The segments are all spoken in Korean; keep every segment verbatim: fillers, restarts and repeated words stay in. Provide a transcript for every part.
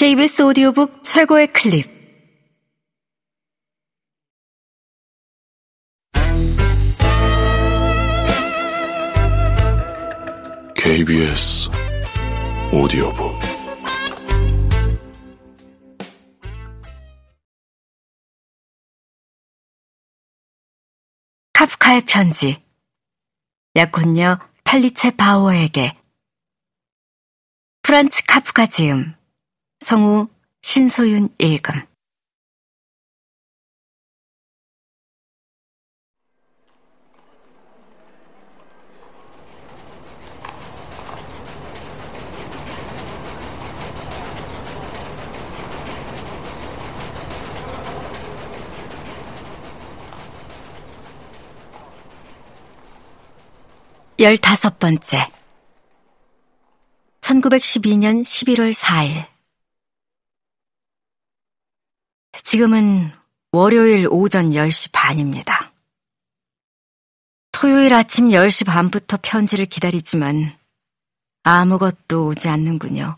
케이비에스 오디오북 최고의 클립. 케이비에스 오디오북. 카프카의 편지. 약혼녀 팔리체 바오에게. 프란츠 카프카 지음. 성우 신소윤 읽음. 열다섯 번째. 천구백십이 년 십일월 사일. 지금은 월요일 오전 열 시 반입니다. 토요일 아침 열 시 반부터 편지를 기다리지만 아무것도 오지 않는군요.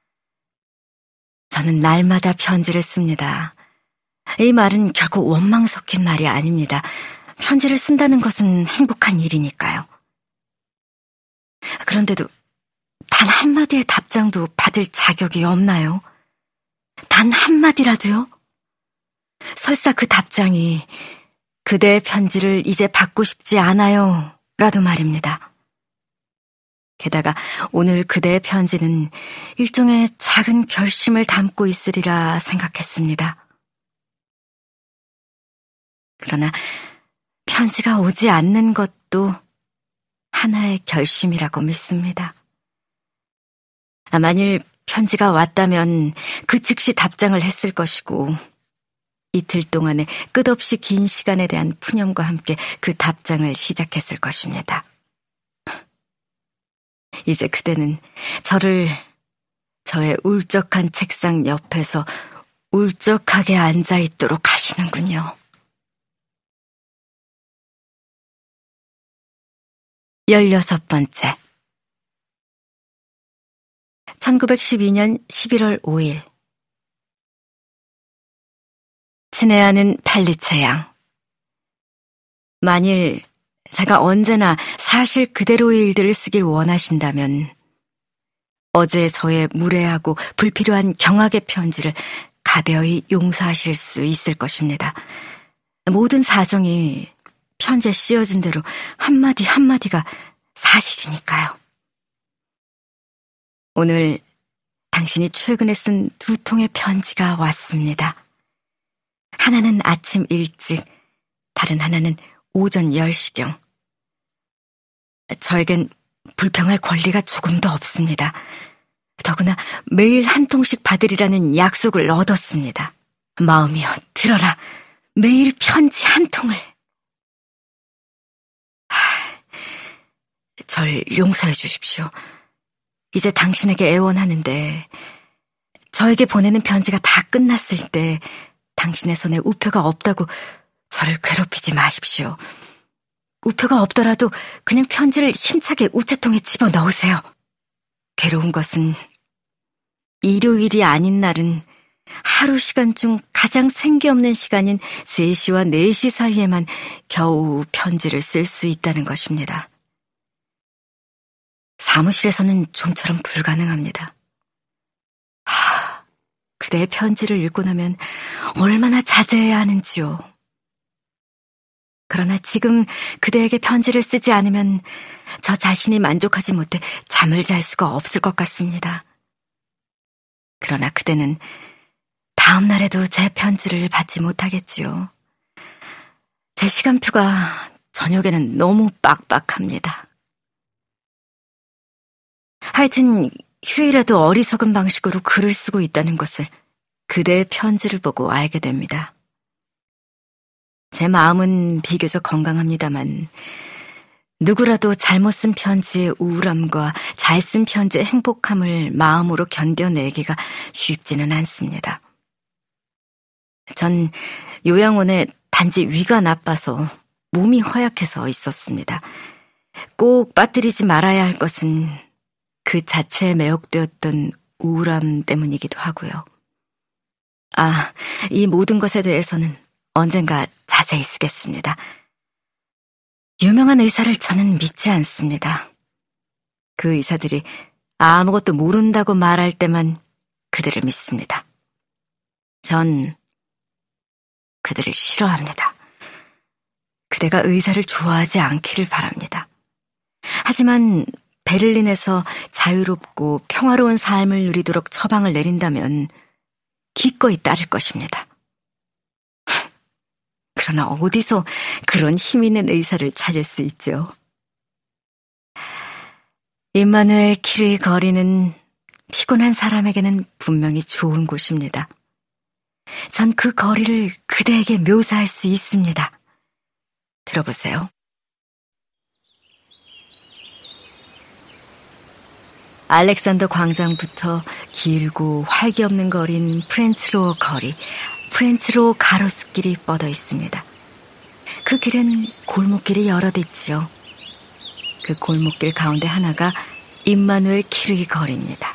저는 날마다 편지를 씁니다. 이 말은 결코 원망 섞인 말이 아닙니다. 편지를 쓴다는 것은 행복한 일이니까요. 그런데도 단 한마디의 답장도 받을 자격이 없나요? 단 한마디라도요? 설사 그 답장이 그대의 편지를 이제 받고 싶지 않아요 라도 말입니다. 게다가 오늘 그대의 편지는 일종의 작은 결심을 담고 있으리라 생각했습니다. 그러나 편지가 오지 않는 것도 하나의 결심이라고 믿습니다. 만일 편지가 왔다면 그 즉시 답장을 했을 것이고 이틀 동안의 끝없이 긴 시간에 대한 푸념과 함께 그 답장을 시작했을 것입니다. 이제 그대는 저를 저의 울적한 책상 옆에서 울적하게 앉아있도록 하시는군요. 열여섯 번째. 천구백십이 년 십일월 오일. 친애하는 팔리체 양. 만일 제가 언제나 사실 그대로의 일들을 쓰길 원하신다면 어제 저의 무례하고 불필요한 경악의 편지를 가벼이 용서하실 수 있을 것입니다. 모든 사정이 편지에 씌어진 대로 한마디 한마디가 사실이니까요. 오늘 당신이 최근에 쓴 두 통의 편지가 왔습니다. 하나는 아침 일찍, 다른 하나는 오전 열 시경. 저에겐 불평할 권리가 조금도 없습니다. 더구나 매일 한 통씩 받으리라는 약속을 얻었습니다. 마음이여 들어라. 매일 편지 한 통을. 하, 절 용서해 주십시오. 이제 당신에게 애원하는데 저에게 보내는 편지가 다 끝났을 때 당신의 손에 우표가 없다고 저를 괴롭히지 마십시오. 우표가 없더라도 그냥 편지를 힘차게 우체통에 집어넣으세요. 괴로운 것은 일요일이 아닌 날은 하루 시간 중 가장 생기 없는 시간인 세 시와 네 시 사이에만 겨우 편지를 쓸 수 있다는 것입니다. 사무실에서는 좀처럼 불가능합니다. 하, 그대의 편지를 읽고 나면 얼마나 자제해야 하는지요. 그러나 지금 그대에게 편지를 쓰지 않으면 저 자신이 만족하지 못해 잠을 잘 수가 없을 것 같습니다. 그러나 그대는 다음 날에도 제 편지를 받지 못하겠지요. 제 시간표가 저녁에는 너무 빡빡합니다. 하여튼 휴일에도 어리석은 방식으로 글을 쓰고 있다는 것을 그대의 편지를 보고 알게 됩니다. 제 마음은 비교적 건강합니다만 누구라도 잘못 쓴 편지의 우울함과 잘 쓴 편지의 행복함을 마음으로 견뎌내기가 쉽지는 않습니다. 전 요양원에 단지 위가 나빠서 몸이 허약해서 있었습니다. 꼭 빠뜨리지 말아야 할 것은 그 자체에 매혹되었던 우울함 때문이기도 하고요. 아, 이 모든 것에 대해서는 언젠가 자세히 쓰겠습니다. 유명한 의사를 저는 믿지 않습니다. 그 의사들이 아무것도 모른다고 말할 때만 그들을 믿습니다. 전 그들을 싫어합니다. 그대가 의사를 좋아하지 않기를 바랍니다. 하지만 베를린에서 자유롭고 평화로운 삶을 누리도록 처방을 내린다면 기꺼이 따를 것입니다. 그러나 어디서 그런 힘 있는 의사를 찾을 수 있죠? 임마누엘 키르이 거리는 피곤한 사람에게는 분명히 좋은 곳입니다. 전 그 거리를 그대에게 묘사할 수 있습니다. 들어보세요. 알렉산더 광장부터 길고 활기 없는 거리인 프렌츠로어 거리, 프렌츠로어 가로수길이 뻗어 있습니다. 그 길은 골목길이 여럿 있지요. 그 골목길 가운데 하나가 임마누엘 키르이 거리입니다.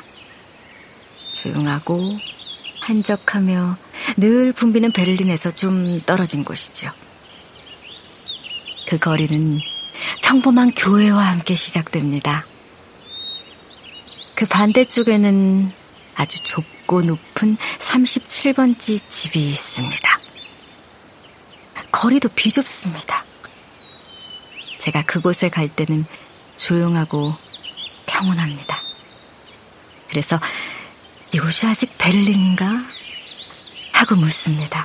조용하고 한적하며 늘 붐비는 베를린에서 좀 떨어진 곳이죠. 그 거리는 평범한 교회와 함께 시작됩니다. 그 반대쪽에는 아주 좁고 높은 삼십칠 번지 집이 있습니다. 거리도 비좁습니다. 제가 그곳에 갈 때는 조용하고 평온합니다. 그래서 이곳이 아직 베를린인가? 하고 묻습니다.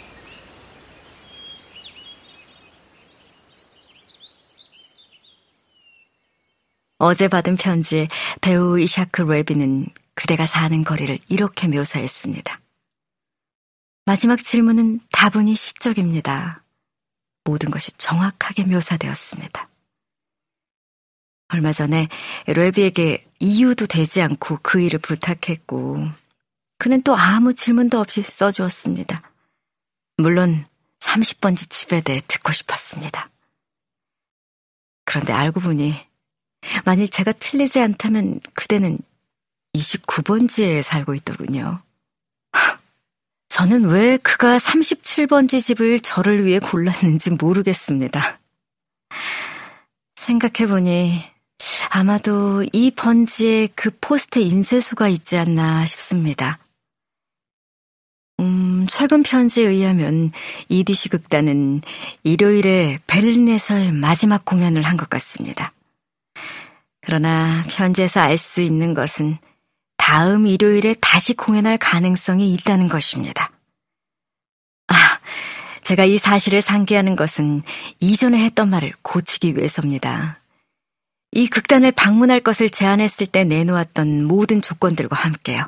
어제 받은 편지에 배우 이샤크 레비는 그대가 사는 거리를 이렇게 묘사했습니다. 마지막 질문은 다분히 시적입니다. 모든 것이 정확하게 묘사되었습니다. 얼마 전에 레비에게 이유도 되지 않고 그 일을 부탁했고 그는 또 아무 질문도 없이 써주었습니다. 물론 삼십 번지 집에 대해 듣고 싶었습니다. 그런데 알고 보니 만일 제가 틀리지 않다면 그대는 이십구 번지에 살고 있더군요. 저는 왜 그가 삼십칠 번지 집을 저를 위해 골랐는지 모르겠습니다. 생각해보니 아마도 이 번지에 그 포스트 인쇄소가 있지 않나 싶습니다. 음, 최근 편지에 의하면 이디시 극단은 일요일에 베를린에서의 마지막 공연을 한 것 같습니다. 그러나 편지에서 알 수 있는 것은 다음 일요일에 다시 공연할 가능성이 있다는 것입니다. 아, 제가 이 사실을 상기하는 것은 이전에 했던 말을 고치기 위해서입니다. 이 극단을 방문할 것을 제안했을 때 내놓았던 모든 조건들과 함께요.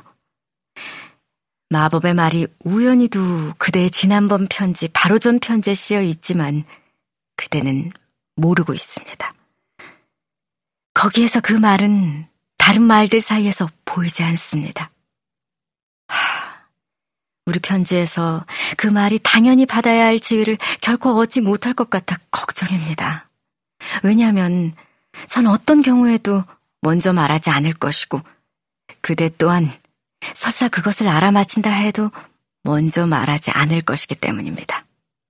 마법의 말이 우연히도 그대의 지난번 편지, 바로 전 편지에 씌어 있지만 그대는 모르고 있습니다. 거기에서 그 말은 다른 말들 사이에서 보이지 않습니다. 하, 우리 편지에서 그 말이 당연히 받아야 할 지위를 결코 얻지 못할 것 같아 걱정입니다. 왜냐하면 전 어떤 경우에도 먼저 말하지 않을 것이고 그대 또한 설사 그것을 알아맞힌다 해도 먼저 말하지 않을 것이기 때문입니다.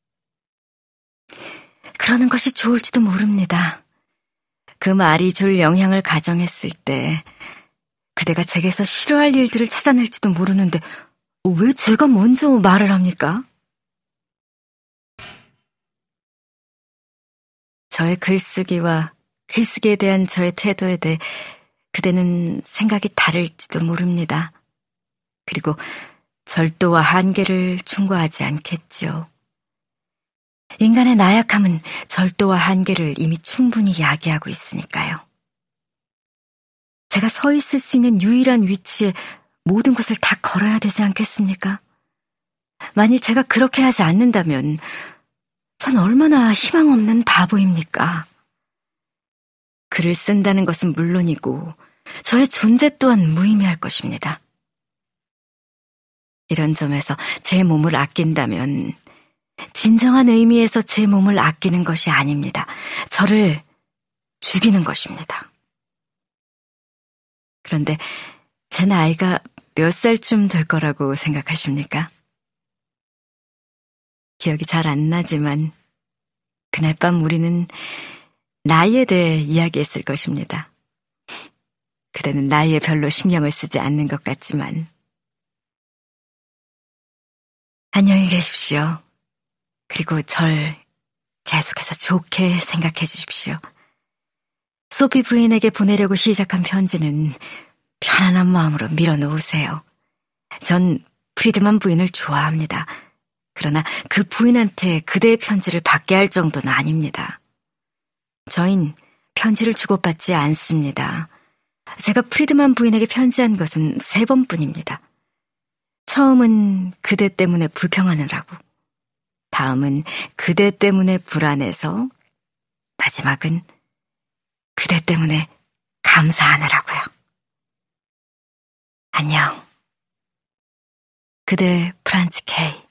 그러는 것이 좋을지도 모릅니다. 그 말이 줄 영향을 가정했을 때 그대가 제게서 싫어할 일들을 찾아낼지도 모르는데 왜 제가 먼저 말을 합니까? 저의 글쓰기와 글쓰기에 대한 저의 태도에 대해 그대는 생각이 다를지도 모릅니다. 그리고 절도와 한계를 충고하지 않겠죠. 인간의 나약함은 절도와 한계를 이미 충분히 야기하고 있으니까요. 제가 서 있을 수 있는 유일한 위치에 모든 것을 다 걸어야 되지 않겠습니까? 만일 제가 그렇게 하지 않는다면 전 얼마나 희망 없는 바보입니까? 글을 쓴다는 것은 물론이고 저의 존재 또한 무의미할 것입니다. 이런 점에서 제 몸을 아낀다면 진정한 의미에서 제 몸을 아끼는 것이 아닙니다. 저를 죽이는 것입니다. 그런데 제 나이가 몇 살쯤 될 거라고 생각하십니까? 기억이 잘 안 나지만 그날 밤 우리는 나이에 대해 이야기했을 것입니다. 그대는 나이에 별로 신경을 쓰지 않는 것 같지만. 안녕히 계십시오. 그리고 절 계속해서 좋게 생각해 주십시오. 소피 부인에게 보내려고 시작한 편지는 편안한 마음으로 밀어놓으세요. 전 프리드만 부인을 좋아합니다. 그러나 그 부인한테 그대의 편지를 받게 할 정도는 아닙니다. 저흰 편지를 주고받지 않습니다. 제가 프리드만 부인에게 편지한 것은 세 번뿐입니다. 처음은 그대 때문에 불평하느라고, 다음은 그대 때문에 불안해서, 마지막은 그대 때문에 감사하느라고요. 안녕. 그대 프란츠 K.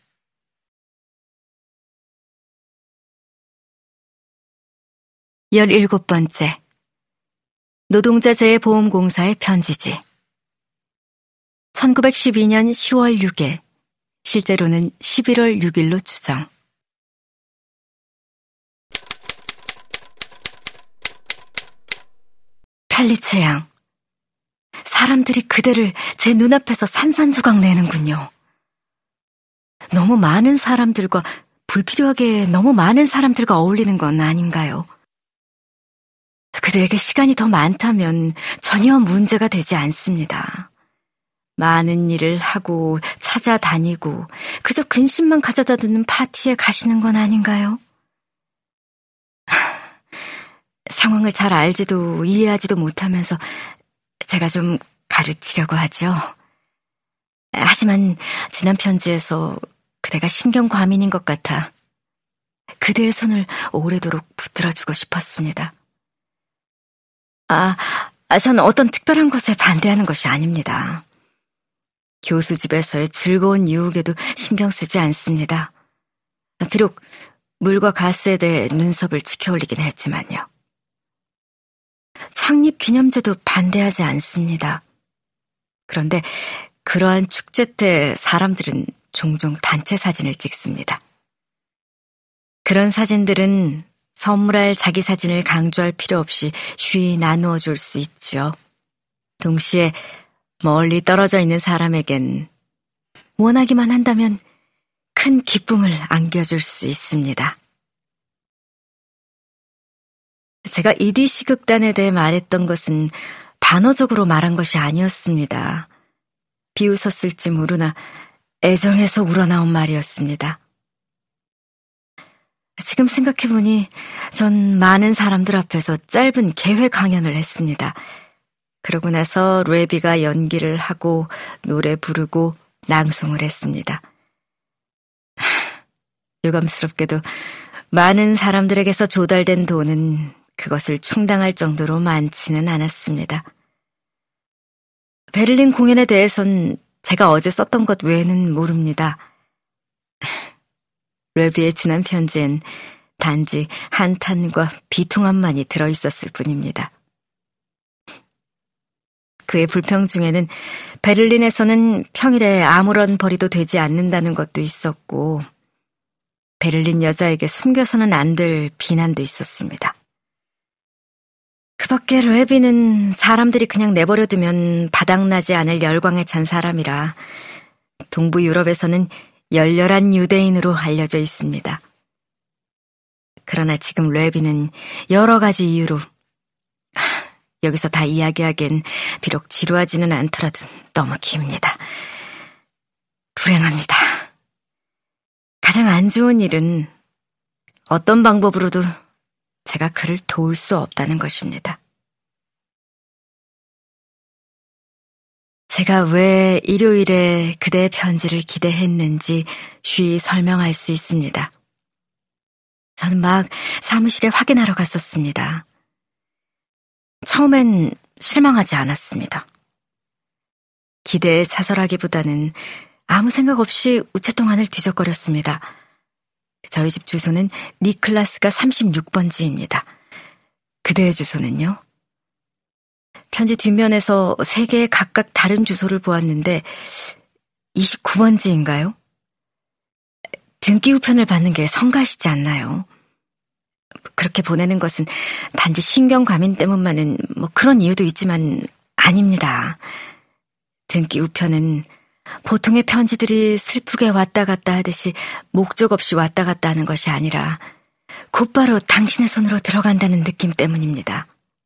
열일곱 번째. 노동자 재보험공사의 편지지. 천구백십이 년 시월 육일, 실제로는 십일월 육일로 추정. 펠리체 양, 사람들이 그대를 제 눈앞에서 산산조각 내는군요. 너무 많은 사람들과, 불필요하게 너무 많은 사람들과 어울리는 건 아닌가요? 그대에게 시간이 더 많다면 전혀 문제가 되지 않습니다. 많은 일을 하고 찾아다니고 그저 근심만 가져다 두는 파티에 가시는 건 아닌가요? 상황을 잘 알지도 이해하지도 못하면서 제가 좀 가르치려고 하죠. 하지만 지난 편지에서 그대가 신경과민인 것 같아 그대의 손을 오래도록 붙들어주고 싶었습니다. 아, 전 어떤 특별한 것에 반대하는 것이 아닙니다. 교수 집에서의 즐거운 유혹에도 신경 쓰지 않습니다. 비록 물과 가스에 대해 눈썹을 치켜올리긴 했지만요. 창립 기념제도 반대하지 않습니다. 그런데 그러한 축제 때 사람들은 종종 단체 사진을 찍습니다. 그런 사진들은 선물할 자기 사진을 강조할 필요 없이 쉬이 나누어 줄 수 있죠. 동시에 멀리 떨어져 있는 사람에겐 원하기만 한다면 큰 기쁨을 안겨줄 수 있습니다. 제가 이디씨 극단에 대해 말했던 것은 반어적으로 말한 것이 아니었습니다. 비웃었을지 모르나 애정에서 우러나온 말이었습니다. 지금 생각해보니 전 많은 사람들 앞에서 짧은 개회 강연을 했습니다. 그러고 나서 레비가 연기를 하고 노래 부르고 낭송을 했습니다. 유감스럽게도 많은 사람들에게서 조달된 돈은 그것을 충당할 정도로 많지는 않았습니다. 베를린 공연에 대해선 제가 어제 썼던 것 외에는 모릅니다. 레비의 지난 편지엔 단지 한탄과 비통함만이 들어있었을 뿐입니다. 그의 불평 중에는 베를린에서는 평일에 아무런 벌이도 되지 않는다는 것도 있었고, 베를린 여자에게 숨겨서는 안 될 비난도 있었습니다. 그 밖에 레비는 사람들이 그냥 내버려두면 바닥나지 않을 열광에 찬 사람이라 동부 유럽에서는 열렬한 유대인으로 알려져 있습니다. 그러나 지금 레비는 여러 가지 이유로, 여기서 다 이야기하기엔 비록 지루하지는 않더라도 너무 깁니다. 불행합니다. 가장 안 좋은 일은 어떤 방법으로도 제가 그를 도울 수 없다는 것입니다. 제가 왜 일요일에 그대의 편지를 기대했는지 쉬이 설명할 수 있습니다. 저는 막 사무실에 확인하러 갔었습니다. 처음엔 실망하지 않았습니다. 기대에 차설하기보다는 아무 생각 없이 우체통 안을 뒤적거렸습니다. 저희 집 주소는 니클라스가 삼십육 번지입니다. 그대의 주소는요? 편지 뒷면에서 세 개의 각각 다른 주소를 보았는데 이십구 번지인가요? 등기 우편을 받는 게 성가시지 않나요? 그렇게 보내는 것은 단지 신경 과민 때문만은 뭐 그런 이유도 있지만 아닙니다. 등기 우편은 보통의 편지들이 슬프게 왔다 갔다 하듯이 목적 없이 왔다 갔다 하는 것이 아니라 곧바로 당신의 손으로 들어간다는 느낌 때문입니다.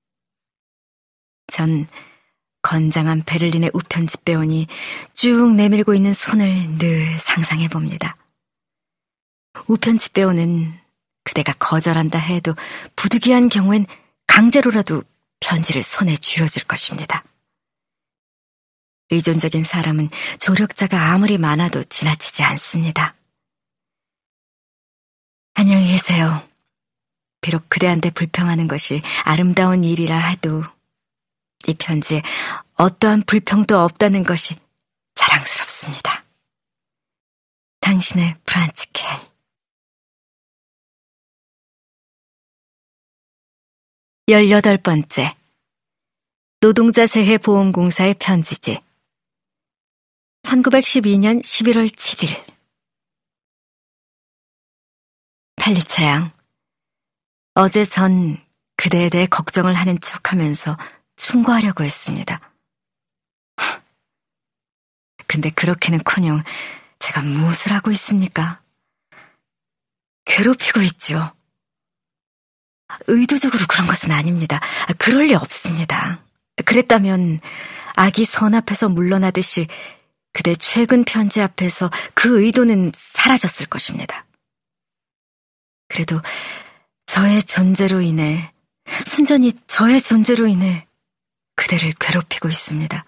전 건장한 베를린의 우편집 배원이 쭉 내밀고 있는 손을 늘 상상해 봅니다. 우편집 배원은 그대가 거절한다 해도 부득이한 경우엔 강제로라도 편지를 손에 쥐어줄 것입니다. 의존적인 사람은 조력자가 아무리 많아도 지나치지 않습니다. 안녕히 계세요. 비록 그대한테 불평하는 것이 아름다운 일이라 해도 이 편지에 어떠한 불평도 없다는 것이 자랑스럽습니다. 당신의 프란츠 K. 열여덟 번째. 노동자 세해 보험공사의 편지지. 천구백십이 년 십일월 칠일. 팔리차 양, 어제 전 그대에 대해 걱정을 하는 척하면서 충고하려고 했습니다. 근데 그렇게는커녕 제가 무엇을 하고 있습니까? 괴롭히고 있죠. 의도적으로 그런 것은 아닙니다. 그럴 리 없습니다. 그랬다면 악이 선 앞에서 물러나듯이 그대 최근 편지 앞에서 그 의도는 사라졌을 것입니다. 그래도 저의 존재로 인해, 순전히 저의 존재로 인해 그대를 괴롭히고 있습니다.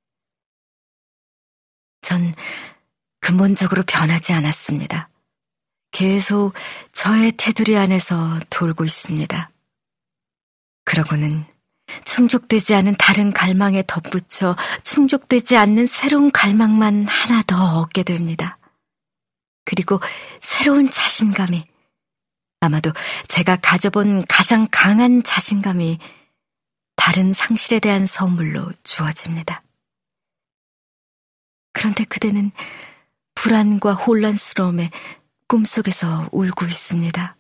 전 근본적으로 변하지 않았습니다. 계속 저의 테두리 안에서 돌고 있습니다. 그러고는 충족되지 않은 다른 갈망에 덧붙여 충족되지 않는 새로운 갈망만 하나 더 얻게 됩니다. 그리고 새로운 자신감이, 아마도 제가 가져본 가장 강한 자신감이 다른 상실에 대한 선물로 주어집니다. 그런데 그대는 불안과 혼란스러움에 꿈속에서 울고 있습니다.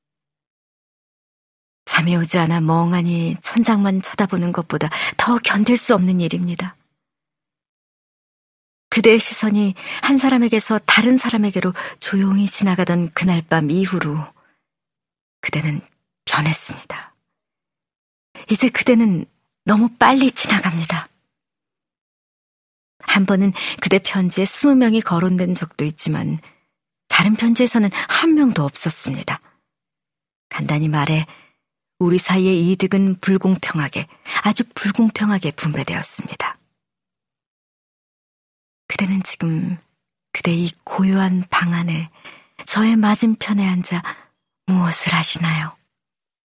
잠이 오지 않아 멍하니 천장만 쳐다보는 것보다 더 견딜 수 없는 일입니다. 그대의 시선이 한 사람에게서 다른 사람에게로 조용히 지나가던 그날 밤 이후로 그대는 변했습니다. 이제 그대는 너무 빨리 지나갑니다. 한 번은 그대 편지에 스무 명이 거론된 적도 있지만 다른 편지에서는 한 명도 없었습니다. 간단히 말해 우리 사이의 이득은 불공평하게, 아주 불공평하게 분배되었습니다. 그대는 지금 그대 이 고요한 방 안에 저의 맞은편에 앉아 무엇을 하시나요?